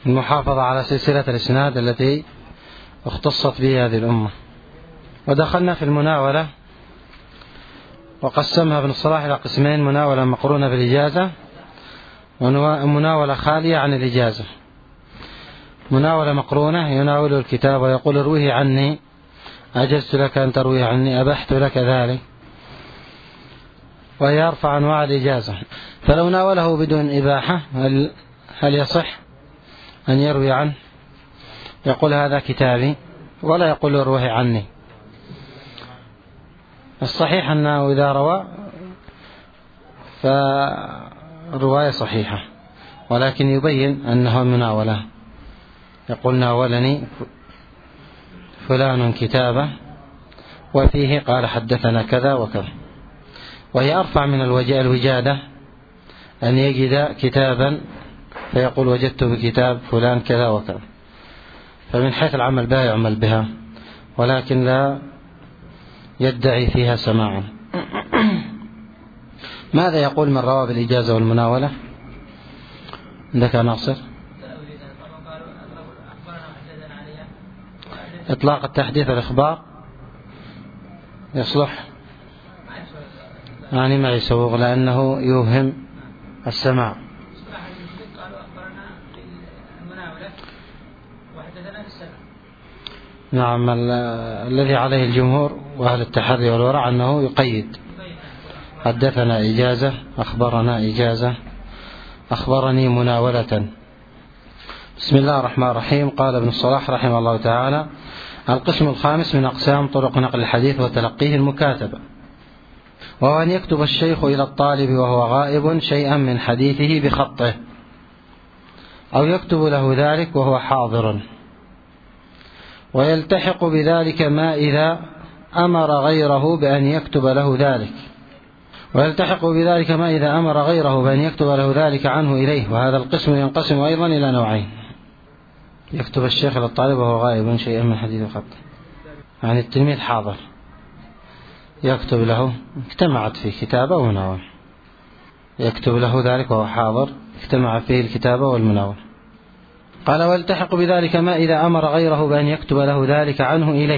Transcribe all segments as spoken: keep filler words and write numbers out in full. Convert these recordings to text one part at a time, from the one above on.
المحافظة على سلسلة الإسناد التي اختصت به هذه الأمة. ودخلنا في المناولة وقسمها ابن الصلاح إلى قسمين: مناولة مقرونة بالإجازة ومناولة خالية عن الإجازة. مناولة مقرونة يناوله الكتاب ويقول: ارويه عني، أجزت لك أن ترويه عني، أبحت لك ذلك، ويرفع أنواع الإجازة. فلو ناوله بدون إباحة هل, هل يصح أن يروي عنه؟ يقول: هذا كتابي، ولا يقول ارويه عني. الصحيح أنه إذا روى فالرواية صحيحة، ولكن يبين أنه مناولة. يقول: ناولني فلان كتابه وفيه قال حدثنا كذا وكذا. وهي أرفع من الوجادة أن يجد كتابا فيقول: وجدت بكتاب فلان كذا وكذا. فمن حيث العمل بها يعمل بها، ولكن لا يدعي فيها سماعا. ماذا يقول من روى بالإجازة والمناولة؟ عندك ناصر؟ إطلاق التحديث الإخبار يصلح، يعني ما يسوغ لأنه يوهم السماع. نعم، الذي عليه الجمهور وأهل التحري والورع أنه يقيد: حدثنا إجازة، أخبرنا إجازة، أخبرني مناولة. بسم الله الرحمن الرحيم. قال ابن الصلاح رحمه الله تعالى: القسم الخامس من أقسام طرق نقل الحديث وتلقيه المكاتبة، وهو أن يكتب الشيخ إلى الطالب وهو غائب شيئا من حديثه بخطه، أو يكتب له ذلك وهو حاضر، ويلتحق بذلك ما إذا أمر غيره بأن يكتب له ذلك ويلتحق بذلك ما إذا أمر غيره بأن يكتب له ذلك عنه إليه. وهذا القسم ينقسم أيضا إلى نوعين: يكتب الشيخ إلى الطالب وهو غائب شيئا من حديث بخطه، يعني التلميذ حاضر يكتب له، اجتمعت فيه كتابة ومناولة، يكتب له ذلك وهو حاضر، اجتمع فيه الكتابة والمناولة. قال: ويلتحق بذلك ما إذا أمر غيره بأن يكتب له ذلك عنه إليه،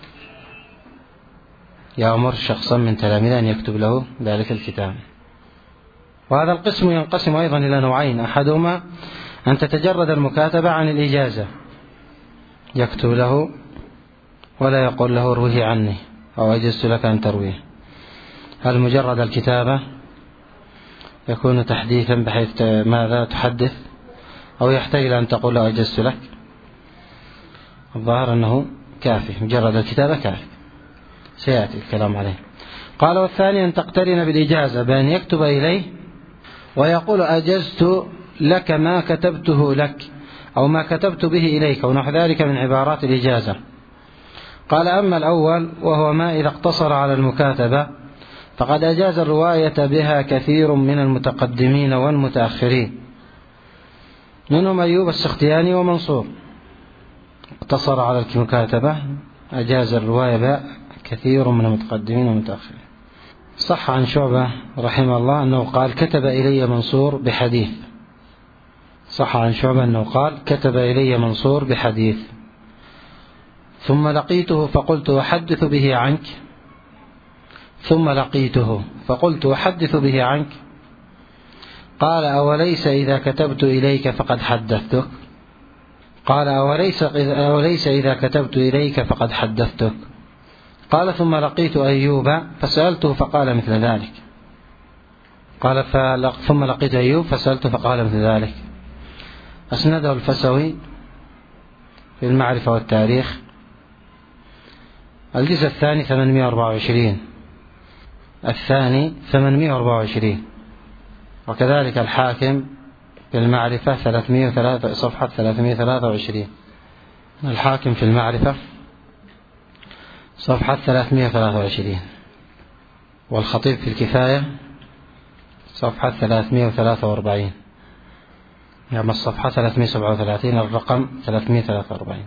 يأمر شخصا من تلاميذه أن يكتب له ذلك الكتاب. وهذا القسم ينقسم أيضا إلى نوعين: أحدهما أن تتجرد المكاتبة عن الإجازة، يكتب له ولا يقول له ارويه عني أو أجزت لك أن ترويه. هل مجرد الكتابة يكون تحديثا بحيث ماذا تحدث، أو يحتاج إلى أن تقول له أجزت لك؟ الظاهر أنه كافي، مجرد الكتابة كافي، سيأتي الكلام عليه. قال: والثاني أن تقترن بالإجازة بأن يكتب إليه ويقول: أجزت لك ما كتبته لك، أو ما كتبت به إليك، ونحو ذلك من عبارات الإجازة. قال: أما الأول وهو ما إذا اقتصر على المكاتبة فقد أجاز الرواية بها كثير من المتقدمين والمتأخرين، منهم أيوب السختياني ومنصور. اقتصر على المكاتبة، أجاز الرواية بها كثير من المتقدمين والمتأخرين. صح عن شعبة رحمه الله أنه قال: كتب إلي منصور بحديث. صح عن شعبة أنه قال: كتب إلي منصور بحديث، ثم لقيته فقلت: أحدث به عنك ثم لقيته فقلت: أحدث به عنك. قال: أوليس إذا كتبت إليك فقد حدثتك؟ قال: أوليس, أوليس إذا كتبت إليك فقد حدثتك؟ قال: ثم لقيت أيوب فسألته فقال مثل ذلك. قال: ثم لقيت أيوب فسألته فقال مثل ذلك. أسنده الفسوي في المعرفة والتاريخ، الجزء الثاني ثمانمائة وأربعة وعشرين، الثاني ثمانمائة وأربعة وعشرين، وكذلك الحاكم في المعرفة ثلاثمائة وثلاثة صفحة ثلاثمائة وثلاثة وعشرين، الحاكم في المعرفة صفحة ثلاثمائة وثلاثة وعشرين، والخطيب في الكفاية صفحة ثلاثمائة وثلاثة وأربعين، يعني الصفحة ثلاثمائة وسبعة وثلاثين، الرقم ثلاثمائة وثلاثة وأربعين.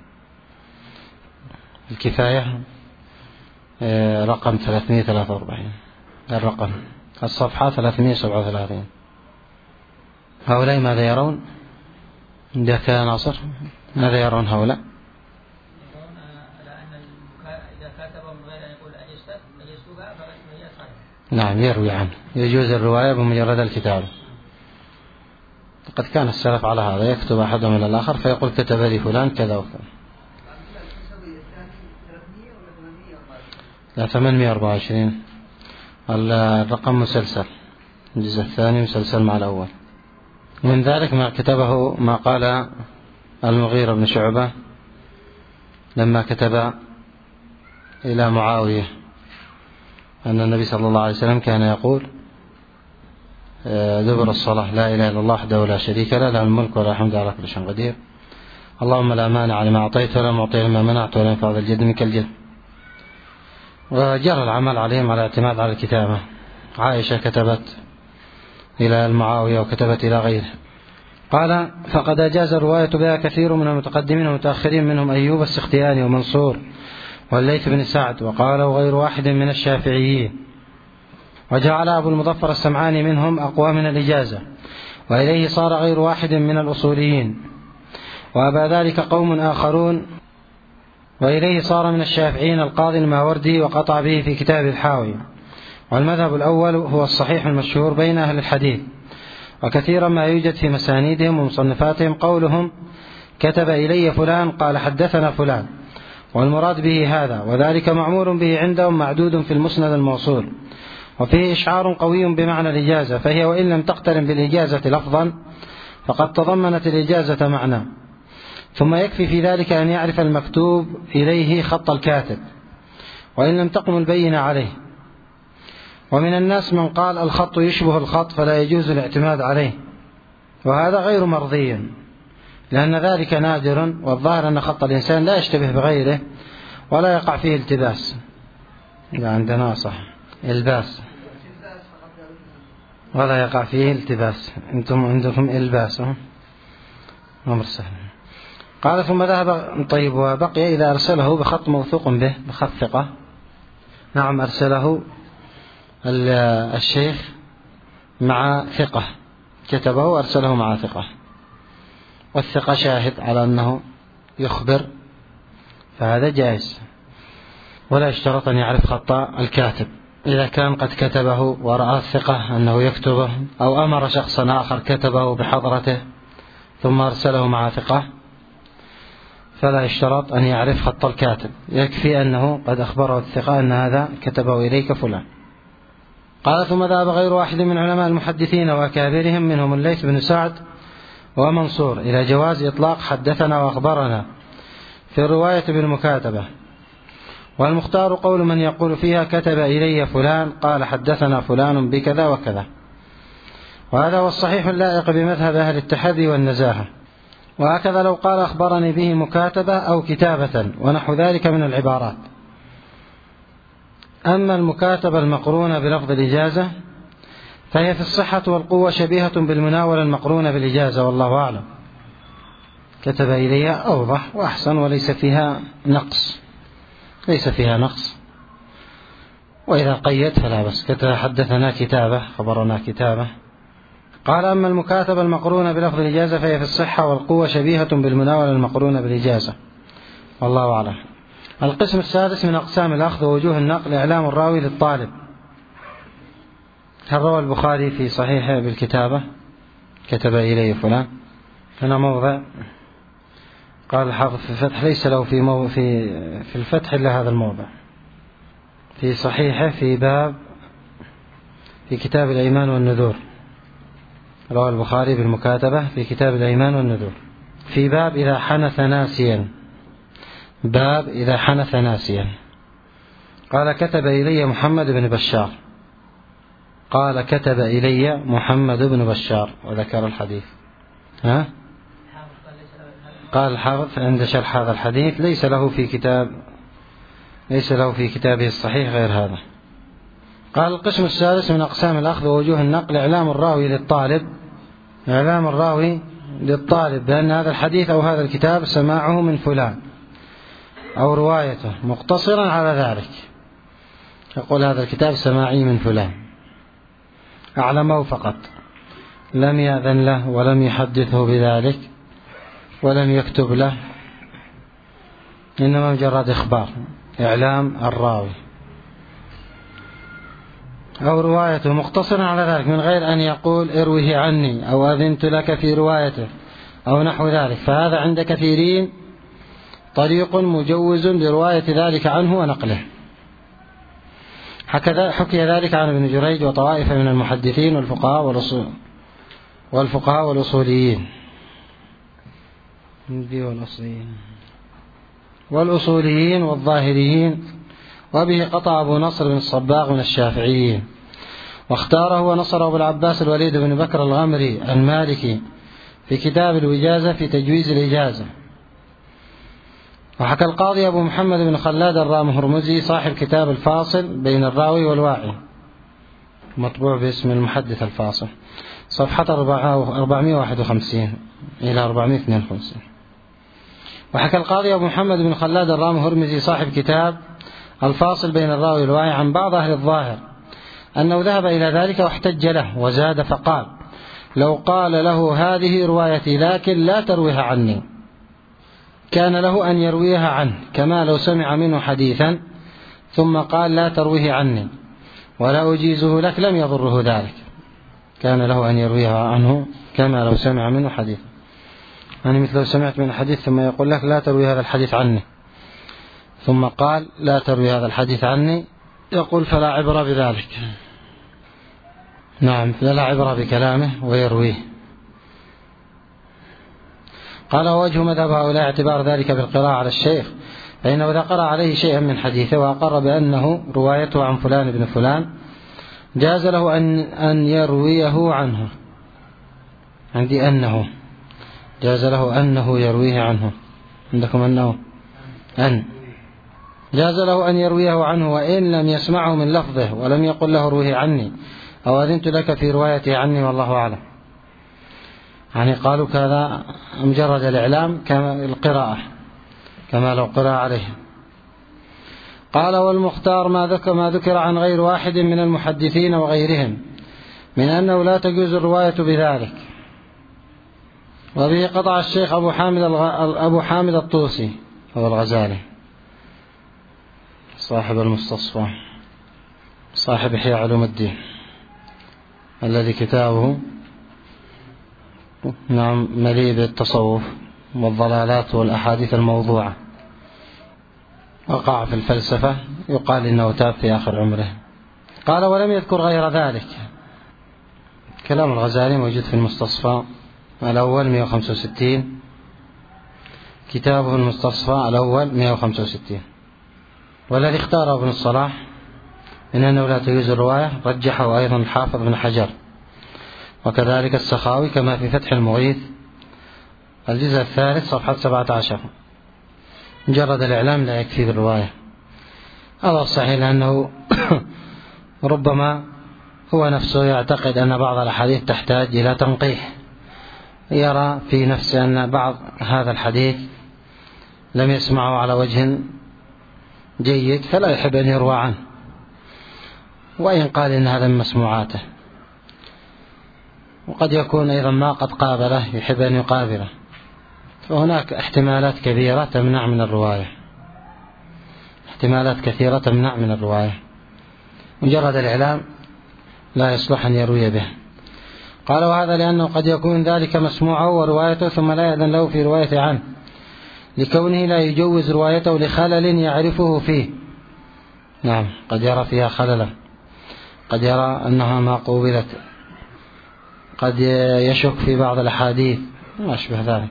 الكفاية رقم ثلاثمائة وثلاثة وأربعين، الرقم الصفحة ثلاثمائة وسبعة وثلاثين. هؤلاء ماذا يرون؟ إذا كان ناصر ماذا يرون هؤلاء؟ يرون على أن إذا كاتبه من غير أن يقول أجزتها فهي صحيحة. نعم يروي عنه، يجوز الرواية بمجرد الكتابة. قد كان السلف على هذا، يكتب أحدهم إلى الآخر فيقول كتب لي فلان كذا وكذا. لا ثمانمائة وأربعة وعشرين الرقم مسلسل، الجزء الثاني مسلسل مع الأول. من ذلك ما كتبه ما قال المغيرة بن شعبة لما كتب إلى معاوية أن النبي صلى الله عليه وسلم كان يقول دبر الصلاة لا إله إلا الله وحده لا شريك له، له الملك وله الحمد على كل شيء قدير، اللهم لا مانع لما أعطيت ولا معطي لما منعت ولا ينفع ذا الجد منك الجد. وجرى العمل عليهم على اعتماد على الكتابة. عائشة كتبت إلى المعاوية وكتبت إلى غيره. قال فقد أجاز الرواية بها كثير من المتقدمين والمتأخرين، منهم أيوب السختياني ومنصور والليث بن سعد، وقاله غير واحد من الشافعيين. وجعل أبو المظفر السمعاني منهم أقوى من الإجازة، وإليه صار غير واحد من الأصوليين، وأبى ذلك قوم آخرون، وإليه صار من الشافعيين القاضي الماوردي وقطع به في كتاب الحاوي. والمذهب الأول هو الصحيح المشهور بين أهل الحديث، وكثيرا ما يوجد في مسانيدهم ومصنفاتهم قولهم كتب إلي فلان قال حدثنا فلان، والمراد به هذا، وذلك معمول به عندهم معدود في المسند الموصول، وفيه إشعار قوي بمعنى الإجازة، فهي وإن لم تقترن بالإجازة لفظا فقد تضمنت الإجازة معنى. ثم يكفي في ذلك أن يعرف المكتوب إليه خط الكاتب وإن لم تقم البينة عليه. ومن الناس من قال الخط يشبه الخط فلا يجوز الاعتماد عليه، وهذا غير مرضي لأن ذلك نادر، والظاهر أن خط الإنسان لا يشتبه بغيره ولا يقع فيه التباس. إذا عندنا صح الباس ولا يقع فيه التباس، أنتم عندكم الباس أمر سهل. قال ثم ذهب طيب وبقي إذا أرسله بخط موثوق به بخط ثقة. نعم أرسله الشيخ مع ثقة، كتبه وأرسله مع ثقة، والثقة شاهد على أنه يخبر، فهذا جائز، ولا يشترط أن يعرف خط الكاتب. إذا كان قد كتبه ورأى الثقة أنه يكتبه، أو أمر شخصا آخر كتبه بحضرته ثم أرسله مع ثقة، فلا يشترط أن يعرف خط الكاتب، يكفي أنه قد أخبره الثقة أن هذا كتبه إليك فلان. قال ثم ذهب غير واحد من علماء المحدثين وأكابرهم منهم الليث بن سعد ومنصور إلى جواز إطلاق حدثنا وأخبرنا في الرواية بالمكاتبة، والمختار قول من يقول فيها كتب إلي فلان قال حدثنا فلان بكذا وكذا، وهذا هو الصحيح اللائق بمذهب أهل التحري والنزاهة. وهكذا لو قال أخبرني به مكاتبة أو كتابة ونحو ذلك من العبارات. أما المكاتبة المقرونة بلفظ الإجازة فهي في الصحة والقوة شبيهة بالمناولة المقرونة بالإجازة، والله أعلم. كتب إليها أوضح وأحسن وليس فيها نقص، ليس فيها نقص. وإذا قيد فلا بس، حدثنا كتابة خبرنا كتابة. قال أما المكاتبة المقرونة بلفظ الإجازة فهي في الصحة والقوة شبيهة بالمناولة المقرونة بالإجازة، والله أعلم. القسم السادس من أقسام الأخذ ووجوه النقل إعلام الراوي للطالب. هل روى البخاري في صحيحه بالكتابة كتب إلي فلان؟ هنا موضع قال الحافظ في الفتح ليس له في, مو في, في الفتح إلا هذا الموضع في صحيحه في باب في كتاب الأيمان والنذور. روى البخاري بالمكاتبة في كتاب الأيمان والنذور في باب إذا حنث ناسيا، باب إذا حنث ناسيا. قال كتب إلي محمد بن بشار، قال كتب إلي محمد بن بشار وذكر الحديث. ها؟ قال الحافظ عند شرح هذا الحديث ليس له في كتاب ليس له في كتابه الصحيح غير هذا. قال القسم السادس من أقسام الأخذ ووجوه النقل إعلام الراوي للطالب، إعلام الراوي للطالب بأن هذا الحديث أو هذا الكتاب سماعه من فلان أو روايته، مقتصرا على ذلك، يقول هذا الكتاب سماعي من فلان، أعلمه فقط، لم يأذن له ولم يحدثه بذلك ولم يكتب له، إنما مجرد إخبار، إعلام الراوي، أو روايته مقتصرا على ذلك من غير أن يقول اروه عني أو أذنت لك في روايته أو نحو ذلك، فهذا عند كثيرين طريق مجوز لرواية ذلك عنه ونقله. حكي ذلك عن ابن جريج وطوائف من المحدثين والفقهاء والأصول والفقهاء والأصوليين والأصوليين والظاهريين، وبه قطع أبو نصر بن الصباغ من الشافعيين، واختاره ونصره أبو العباس الوليد بن بكر الغمري المالكي في كتاب الوجازة في تجويز الإجازة. وحكى القاضي أبو محمد بن خلاد الرامهرمزي صاحب كتاب الفاصل بين الراوي والواعي، مطبوع باسم المحدث الفاصل، صفحة أربعمائة وواحد وخمسين إلى أربعمائة واثنين وخمسين. وحكى القاضي أبو محمد بن خلاد الرامهرمزي صاحب كتاب الفاصل بين الراوي والواعي عن بعض أهل الظاهر أنه ذهب إلى ذلك واحتج له وزاد فقال: لو قال له هذه روايتي لكن لا ترويها عني، كان له أن يرويها عنه، كما لو سمع منه حديثا ثم قال لا ترويه عني ولا أجيزه لك لم يضره ذلك، كان له أن يرويها عنه كما لو سمع منه حديثا، يعني مثل لو سمعت من حديث ثم يقول لك لا تروي هذا الحديث عني، ثم قال لا تروي هذا الحديث عني، يقول فلا عبرة بذلك. نعم، فلا عبرة بكلامه ويرويه. قال: ووجه مذهب هؤلاء اعتبار ذلك بالقراءة على الشيخ، فإنه إذا قرأ عليه شيئا من حديثه وأقر بأنه روايته عن فلان بن فلان جاز له أن أن يرويه عنه. عندي أنه جاز له أنه يرويه عنه، عندكم أنه أن جاز له أن يرويه عنه وإن لم يسمعه من لفظه ولم يقل له رويه عني أو أذنت لك في روايته عني والله أعلم. يعني قالوا كذا مجرد الإعلام كما القراءة، كما لو قرأ عليه. قال: والمختار ما ذكر ما ذكر عن غير واحد من المحدثين وغيرهم من أنه لا تجوز الرواية بذلك، وبه قطع الشيخ أبو حامد أبو حامد الطوسي هو الغزالي صاحب المستصفى صاحب إحياء علوم الدين الذي كتابه نعم مليء بالتصوف والضلالات والأحاديث الموضوعة، وقع في الفلسفة، يقال إنه تاب في آخر عمره. قال: ولم يذكر غير ذلك. كلام الغزالي موجود في المستصفى الأول مئة وخمسة وستين، كتابه المستصفى الأول مئة وخمسة وستين. والذي اختاره ابن الصلاح من أنه لا تجوز الرواية رجحه أيضا الحافظ بن حجر، وكذلك السخاوي كما في فتح المغيث الجزء الثالث صفحة سبعة عشر. مجرد الإعلام لا يكفي بالرواية. هذا الصحيح، لأنه ربما هو نفسه يعتقد أن بعض الأحاديث تحتاج إلى تنقيح، يرى في نفسه أن بعض هذا الحديث لم يسمعه على وجه جيد فلا يحب أن يروى عنه، وإن قال إن هذا من مسموعاته، وقد يكون أيضا ما قد قابله يحب أن يقابله، فهناك احتمالات كبيرة تمنع من الرواية، احتمالات كثيرة تمنع من الرواية. مجرد الإعلام لا يصلح أن يروي به. قال: وهذا لأنه قد يكون ذلك مسموعه وروايته ثم لا يأذن له في روايته عنه، لكونه لا يجوز روايته لخلل يعرفه فيه. نعم، قد يرى فيها خللا، قد يرى أنها ما قوبلت، قد يشك في بعض الأحاديث ما أشبه ذلك.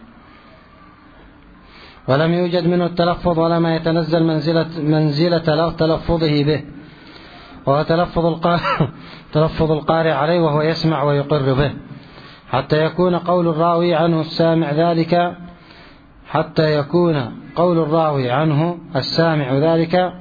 ولم يوجد منه التلفظ ولا ما يتنزل منزلة, منزلة تلفظه به، وهو تلفظ القارئ, تلفظ القارئ عليه وهو يسمع ويقر به، حتى يكون قول الراوي عنه السامع ذلك حتى يكون قول الراوي عنه السامع ذلك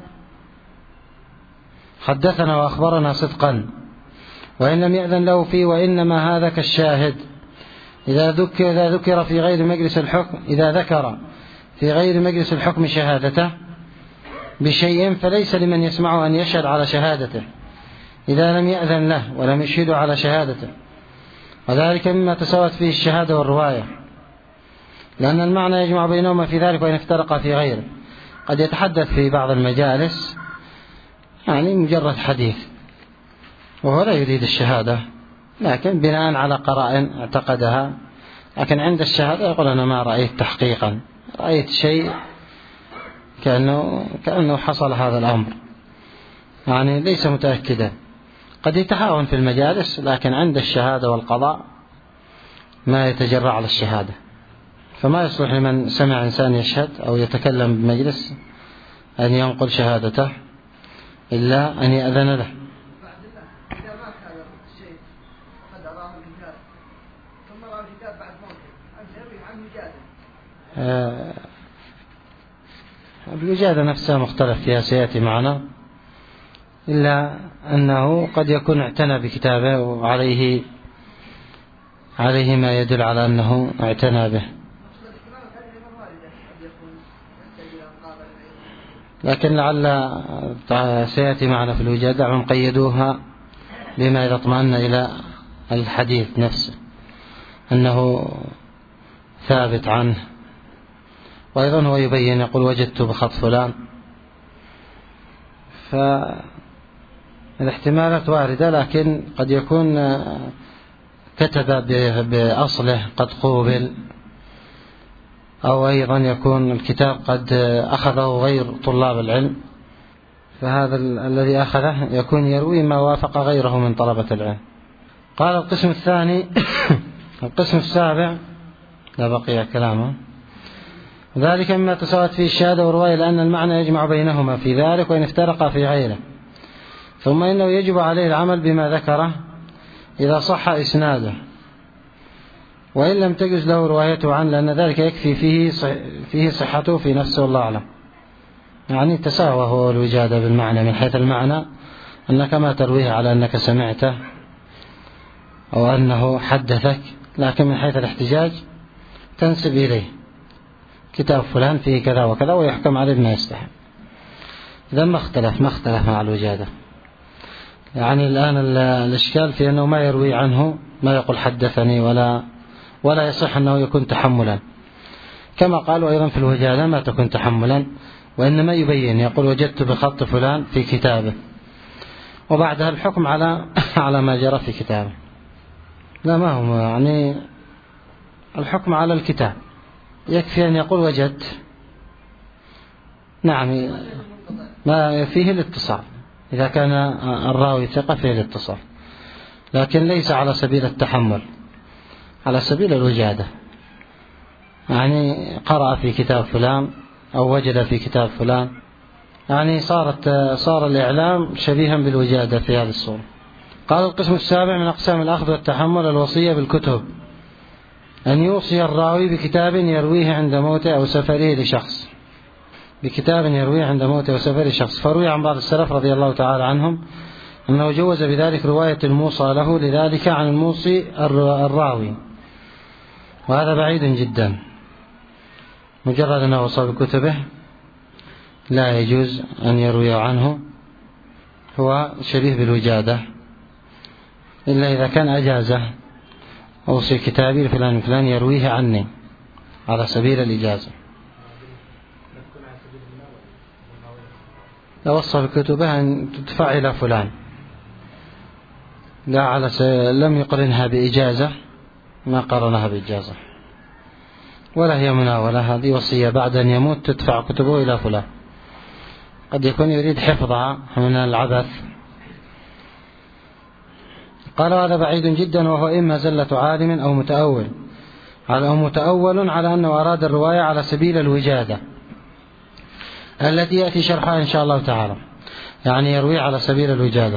حدثنا وأخبرنا صدقا، وإن لم يأذن له فيه، وإنما هذا كالشاهد إذا ذكر, إذا ذكر في غير مجلس الحكم إذا ذكر في غير مجلس الحكم شهادته بشيء فليس لمن يسمعه أن يشهد على شهادته إذا لم يأذن له ولم يشهد على شهادته، وذلك مما تساوت فيه الشهادة والرواية، لأن المعنى يجمع بينهما في ذلك وإن افترقا في غيره. قد يتحدث في بعض المجالس يعني مجرد حديث وهو لا يريد الشهادة، لكن بناء على قرائن اعتقدها، لكن عند الشهادة يقول أنا ما رأيت تحقيقا، رأيت شيء كأنه, كأنه حصل هذا الأمر، يعني ليس متأكدا. قد يتهاون في المجالس، لكن عند الشهادة والقضاء ما يتجرع على الشهادة. فما يصلح لمن سمع إنسان يشهد أو يتكلم بمجلس أن ينقل شهادته إلا أن يأذن له. آه الوجادة نفسها مختلف فيها سيأتي معنا، إلا أنه قد يكون اعتنى بكتابه وعليه عليه ما يدل على أنه اعتنى به، لكن لعل سيأتي معنا في الوجادة هم قيدوها بما إذا اطمأن إلى الحديث نفسه أنه ثابت عنه. وأيضا هو يبين يقول وجدت بخط فلان، فالاحتمالات واردة، لكن قد يكون كتب بأصله قد قوبل، أو أيضا يكون الكتاب قد أخذه غير طلاب العلم، فهذا الذي أخذه يكون يروي ما وافق غيره من طلبة العلم. قال القسم الثاني القسم السابع لا بقي كلامه، ذلك مما تساوت فيه الشهادة والرواية، لأن المعنى يجمع بينهما في ذلك وإن افترقا في غيره. ثم إنه يجب عليه العمل بما ذكره إذا صح إسناده، وإن لم تجز له روايته عنه، لأن ذلك يكفي فيه فيه صحته في نفسه والله أعلم. يعني تساوى هو الوجادة بالمعنى، من حيث المعنى أنك ما ترويه على أنك سمعته أو أنه حدثك، لكن من حيث الاحتجاج تنسب إليه كتاب فلان فيه كذا وكذا ويحكم عليه بما يستحق. إذا ما اختلف ما اختلف مع الوجادة. يعني الآن الإشكال في أنه ما يروي عنه، ما يقول حدثني ولا ولا يصح أنه يكون تحملا، كما قالوا أيضا في الوجادة ما تكون تحملا، وإنما يبين يقول وجدت بخط فلان في كتابه، وبعدها الحكم على على ما جرى في كتابه. لا، ما هو يعني الحكم على الكتاب، يكفي أن يقول وجدت. نعم، ما فيه الاتصال، إذا كان الراوي ثقة فيه الاتصال، لكن ليس على سبيل التحمل، على سبيل الوجادة. يعني قرأ في كتاب فلان أو وجد في كتاب فلان، يعني صارت صار الإعلام شبيها بالوجادة في هذه الصورة. قال القسم السابع من أقسام الأخذ والتحمل الوصية بالكتب، أن يوصي الراوي بكتاب يرويه عند موته أو سفره لشخص، بكتاب يرويه عند موته أو سفره لشخص. فروي عن بعض السلف رضي الله تعالى عنهم أنه جوز بذلك رواية الموصى له لذلك عن الموصي الراوي، وهذا بعيد جدا. مجرد أنه وصى بكتبه لا يجوز أن يروي عنه، هو شبيه بالوجادة، إلا إذا كان أجازه، أوصي كتابي لفلان فلان يرويه عني على سبيل الإجازة. لو وصى بكتبه أن تدفع إلى فلان، لا على س... لم يقرنها بإجازة، ما قرنها بإجازة، ولا هي مناولة، هذه وصية بعد أن يموت تدفع كتبه إلى فلان. قد يكون يريد حفظها من العبث. قال هذا بعيد جدا، وهو إما زلة عالم أو متأول أو متأول على أنه أراد الرواية على سبيل الوجادة التي يأتي شرحها إن شاء الله تعالى، يعني يروي على سبيل الوجادة.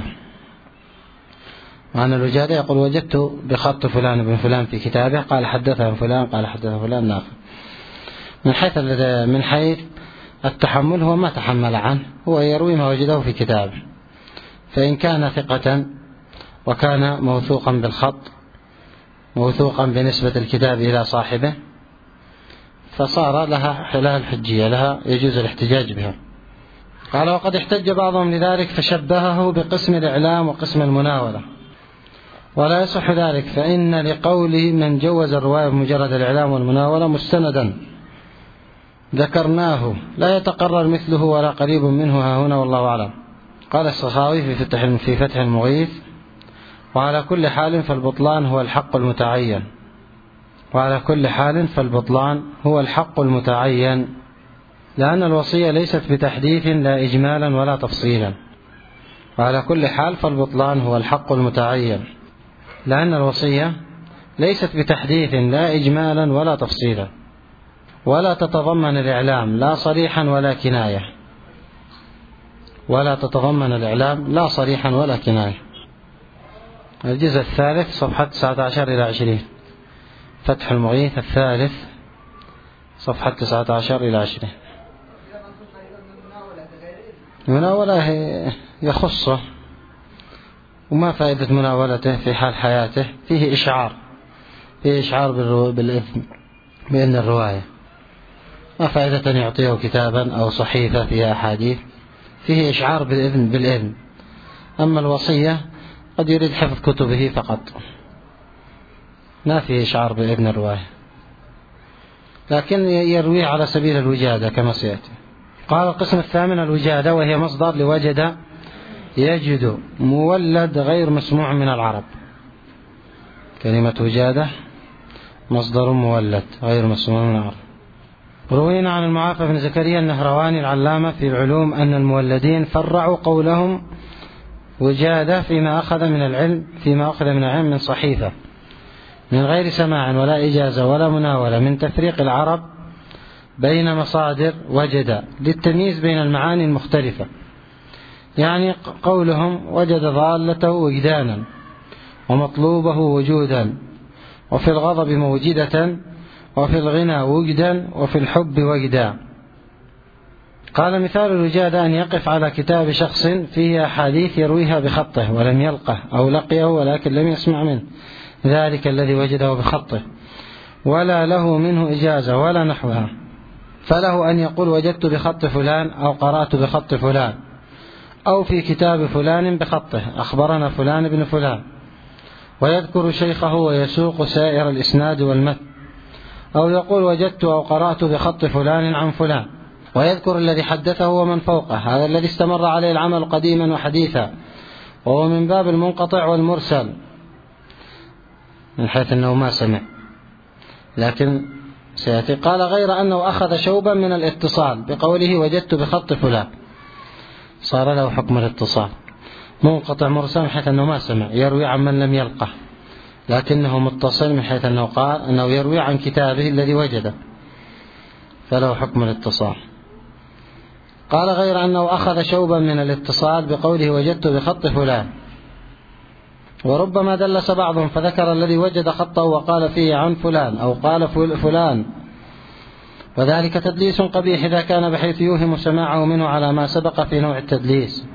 وعن الوجادة يقول وجدت بخط فلان بن فلان في كتابه، قال حدثه فلان قال حدثه فلان ناخر. من حيث من حيث التحمل هو ما تحمل عنه، هو يروي ما وجده في كتابه، فإن كان ثقة وكان موثوقا بالخط، موثوقا بنسبة الكتاب إلى صاحبه، فصار لها حلال الحجية، لها يجوز الاحتجاج بها. قال وقد احتج بعضهم لذلك فشبهه بقسم الإعلام وقسم المناولة، ولا يصح ذلك، فإن لقوله من جوز الرواية بمجرد الإعلام والمناولة مستندا ذكرناه لا يتقرر مثله ولا قريب منه ها هنا والله أعلم. قال السخاوي في فتح في فتح المغيث: وعلى كل حال فالبطلان هو الحق المتعين وعلى كل حال فالبطلان هو الحق المتعين لأن الوصية ليست بتحديث لا إجمالا ولا تفصيلا. وعلى كل حال فالبطلان هو الحق المتعين لأن الوصية ليست بتحديث لا إجمالا ولا تفصيلا، ولا تتضمن الإعلام لا صريحا ولا كناية ولا تتضمن الإعلام لا صريحا ولا كناية. الجزء الثالث صفحة تسعة عشر إلى عشرين، فتح المغيث الثالث صفحة تسعة عشر إلى عشرين. مناولة يخصه، وما فائدة مناولته في حال حياته؟ فيه إشعار فيه إشعار بالإثم بأن الرواية، ما فائدة أن يعطيه كتابا أو صحيفة فيها أحاديث، فيه إشعار بالإذن بالإذن. أما الوصية قد يريد حفظ كتبه فقط، ما فيه إشعار بإذن الرواية، لكن يرويه على سبيل الوجادة كما سيأتي. قال القسم الثامن الوجادة، وهي مصدر لوجد يجد، مولد غير مسموع من العرب. كلمة وجادة مصدر مولد غير مسموع من العرب. روينا عن المعافى بن زكريا النهرواني العلامة في العلوم أن المولدين فرعوا قولهم وجادة فيما أخذ من العلم فيما أخذ من العلم من صحيفة من غير سماع ولا إجازة ولا مناولة، من تفريق العرب بين مصادر وجد للتمييز بين المعاني المختلفة. يعني قولهم وجد ضالته وجدانا ومطلوبه وجودا، وفي الغضب موجدة، وفي الغنى وجدا، وفي الحب وجدا. قال مثال الوجادة أن يقف على كتاب شخص فيه أحاديث يرويها بخطه ولم يلقه أو لقيه ولكن لم يسمع منه ذلك الذي وجده بخطه ولا له منه إجازة ولا نحوها، فله أن يقول وجدت بخط فلان أو قرأت بخط فلان، أو في كتاب فلان بخطه أخبرنا فلان بن فلان، ويذكر شيخه ويسوق سائر الإسناد والمتن، أو يقول وجدت أو قرأت بخط فلان عن فلان، ويذكر الذي حدثه ومن فوقه، هذا الذي استمر عليه العمل قديما وحديثا، وهو من باب المنقطع والمرسل من حيث أنه ما سمع، لكن سيأتي. قال غير أنه أخذ شوبا من الاتصال بقوله وجدت بخط فلان، صار له حكم الاتصال، منقطع مرسل من حيث أنه ما سمع، يروي عن من لم يلقه، لكنه متصل من حيث أنه قال أنه يروي عن كتابه الذي وجده، فله حكم الاتصال. قال غير أنه أخذ شوبا من الاتصال بقوله وجدت بخط فلان، وربما دلس بعضهم فذكر الذي وجد خطه وقال فيه عن فلان أو قال فلان، وذلك تدليس قبيح إذا كان بحيث يوهم سماعه منه على ما سبق في نوع التدليس.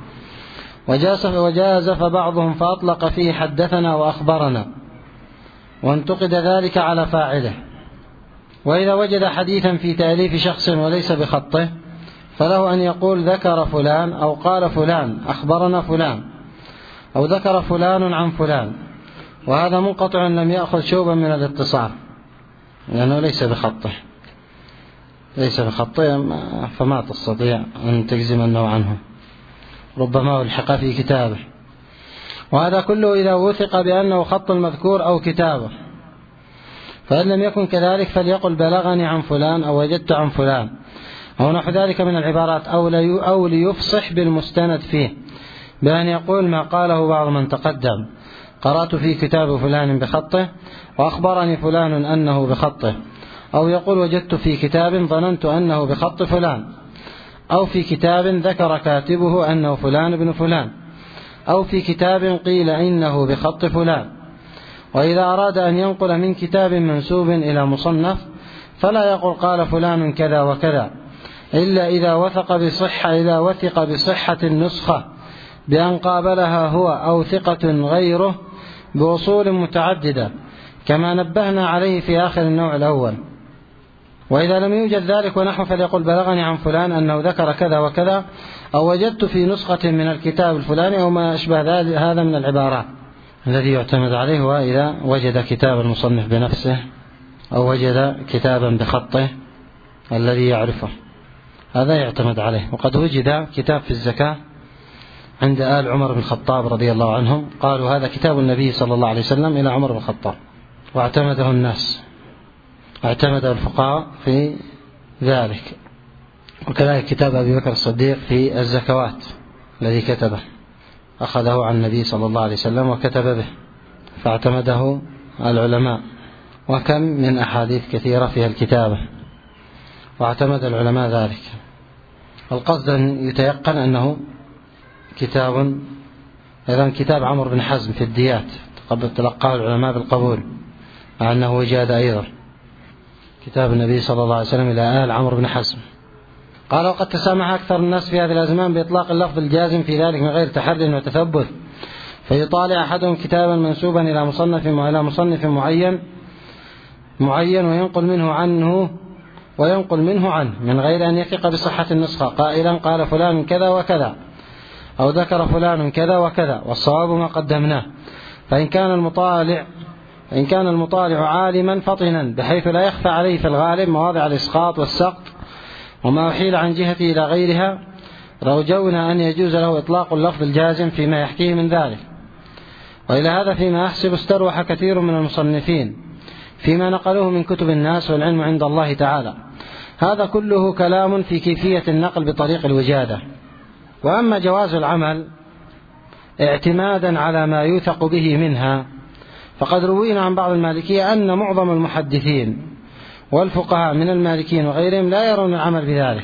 وجازف بعضهم فأطلق فيه حدثنا وأخبرنا، وانتقد ذلك على فاعله. وإذا وجد حديثا في تأليف شخص وليس بخطه فله أن يقول ذكر فلان أو قال فلان أخبرنا فلان، أو ذكر فلان عن فلان، وهذا منقطع لم يأخذ شوبا من الاتصال لأنه ليس بخطه ليس بخطه فما تستطيع أن تجزم أنه عنه، ربما ألحق في كتابه. وهذا كله إذا وثق بأنه خط المذكور أو كتابه، فإن لم يكن كذلك فليقل بلغني عن فلان أو وجدت عن فلان أو نحو ذلك من العبارات، أو ليفصح بالمستند فيه بأن يقول ما قاله بعض من تقدم قرأت في كتاب فلان بخطه وأخبرني فلان أنه بخطه، أو يقول وجدت في كتاب ظننت أنه بخط فلان، أو في كتاب ذكر كاتبه أنه فلان بن فلان، أو في كتاب قيل إنه بخط فلان. وإذا أراد أن ينقل من كتاب منسوب إلى مصنف فلا يقول قال فلان كذا وكذا، إلا إذا وثق بصحة إذا وثق بصحة النسخة بأن قابلها هو أو ثقة غيره بأصول متعددة كما نبهنا عليه في آخر النوع الأول. وإذا لم يوجد ذلك ونحو فليقول بلغني عن فلان أنه ذكر كذا وكذا، أو وجدت في نسخة من الكتاب الفلاني أو ما أشبه هذا من العبارات. الذي يعتمد عليه هو إذا وجد كتاب المصنف بنفسه أو وجد كتابا بخطه الذي يعرفه، هذا يعتمد عليه. وقد وجد كتاب في الزكاة عند آل عمر بن الخطاب رضي الله عنهم، قالوا هذا كتاب النبي صلى الله عليه وسلم إلى عمر بن الخطاب، واعتمده الناس، اعتمده الفقهاء في ذلك. وكذلك كتاب أبي بكر الصديق في الزكوات الذي كتبه، أخذه عن النبي صلى الله عليه وسلم وكتب به فاعتمده العلماء. وكم من أحاديث كثيرة فيها الكتابة واعتمد العلماء ذلك. القصد أن يتيقن أنه كتاب، أيضا كتاب عمرو بن حزم في الديات تلقاه العلماء بالقبول، مع أنه وجاد أيضا كتاب النبي صلى الله عليه وسلم إلى آل عمرو بن حزم. قال وقد تسامح أكثر الناس في هذه الأزمان بإطلاق اللفظ الجازم في ذلك من غير تحري وتثبت، فيطالع أحدهم كتابا منسوبا إلى مصنف إلى مصنف معين معين وينقل منه عنه وينقل منه عنه من غير أن يثق بصحة النسخة، قائلا قال فلان كذا وكذا أو ذكر فلان كذا وكذا والصواب ما قدمناه. فإن كان المطالع فإن كان المطالع عالما فطنا بحيث لا يخفى عليه في الغالب مواضع الإسقاط والسقط وما أحيل عن جهته إلى غيرها، رجونا أن يجوز له إطلاق اللفظ الجازم فيما يحكيه من ذلك. وإلى هذا فيما أحسب استروح كثير من المصنفين فيما نقلوه من كتب الناس، والعلم عند الله تعالى. هذا كله كلام في كيفية النقل بطريق الوجادة. وأما جواز العمل اعتمادا على ما يوثق به منها، فقد روينا عن بعض المالكية أن معظم المحدثين والفقهاء من المالكين وغيرهم لا يرون العمل بذلك.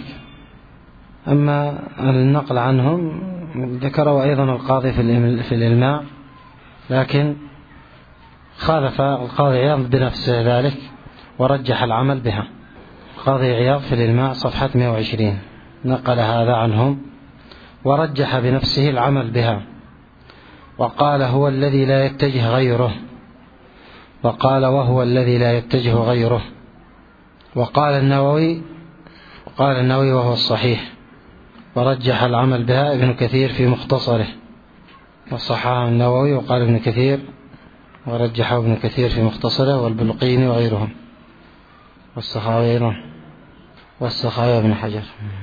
أما النقل عنهم ذكروا أيضا القاضي في الإلماع، لكن خالف القاضي عياض بنفسه ذلك ورجح العمل بها. القاضي عياض في الإلماع صفحة مئة وعشرين نقل هذا عنهم ورجح بنفسه العمل بها، وقال هو الذي لا يتجه غيره، وقال وهو الذي لا يتجه غيره. وقال النووي وقال النووي وهو الصحيح، ورجح العمل بها ابن كثير في مختصره، وصححه النووي وقال ابن كثير ورجحه ابن كثير في مختصره والبلقيني وغيرهم، والسخاوي أيضا والسخاوي ابن حجر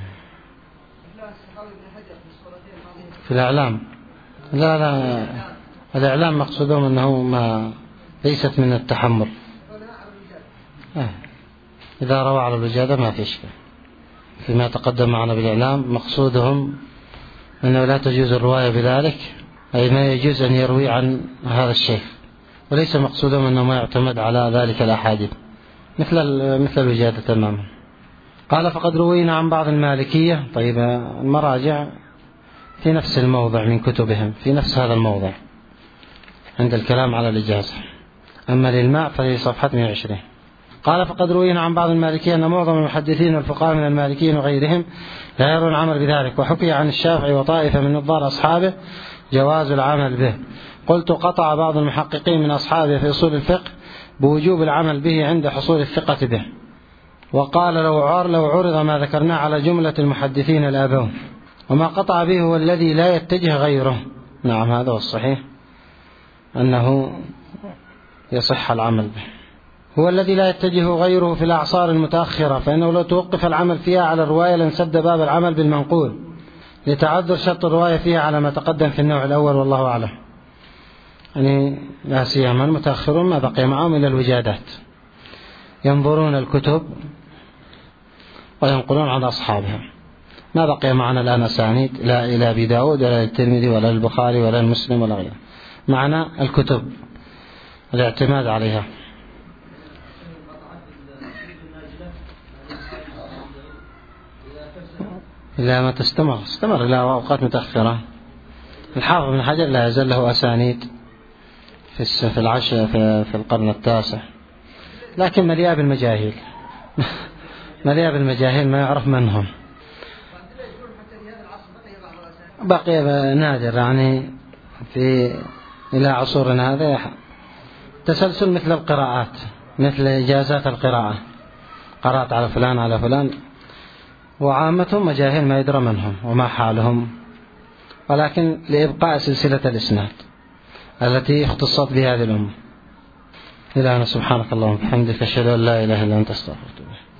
في الإعلام. لا لا الإعلام مقصودهم أنه ما ليست من التحمل، آه. إذا روى على الوجادة ما في شيء. فيما تقدم معنا بالإعلام مقصودهم أنه لا تجوز الرواية بذلك، أي ما يجوز أن يروي عن هذا الشيخ، وليس مقصودهم أنه ما يعتمد على ذلك الأحاديث مثل مثل الوجادة تماما. قال فقد روينا عن بعض المالكية. طيب المراجع في نفس الموضع من كتبهم، في نفس هذا الموضع عند الكلام على الإجازة. أما للماء فهي صفحة مئة وعشرين. قال فقد روينا عن بعض المالكية أن معظم المحدثين والفقهاء من المالكيين وغيرهم لا يرون العمل بذلك، وحكي عن الشافعي وطائفة من نظار أصحابه جواز العمل به. قلت قطع بعض المحققين من أصحابه في أصول الفقه بوجوب العمل به عند حصول الثقة به، وقال لو عرض ما ذكرناه على جملة المحدثين الآبون، وما قطع به هو الذي لا يتجه غيره. نعم هذا هو الصحيح، أنه يصح العمل به، هو الذي لا يتجه غيره في الأعصار المتأخرة، فإنه لو توقف العمل فيها على الرواية لانسد باب العمل بالمنقول لتعذر شرط الرواية فيها على ما تقدم في النوع الأول، والله أعلم. يعني لا سيما المتأخرون ما بقي معهم إلا الوجادات، ينظرون الكتب وينقلون عن أصحابها. ما بقي معنا الآن أسانيد لا إلى أبي داود ولا الترمذي ولا البخاري ولا المسلم ولا غيره، معنا الكتب الاعتماد عليها. إلا ما تستمر استمر إلى أوقات متأخرة. الحافظ بن حجر لا يزال له أسانيد في في العشر في, في القرن التاسع، لكن مليئة بالمجاهيل مليئة بالمجاهيل ما يعرف من هم. بقي نادر يعني في إلى عصورنا هذا تسلسل مثل القراءات، مثل إجازات القراءة، قرأت على فلان على فلان، وعامتهم مجاهيل ما يدرى منهم وما حالهم، ولكن لإبقاء سلسلة الإسناد. التي اختصت بهذه الأمة. إلهنا سبحانك اللهم وبحمدك أشهد أن لا إله إلا أنت أستغفرك.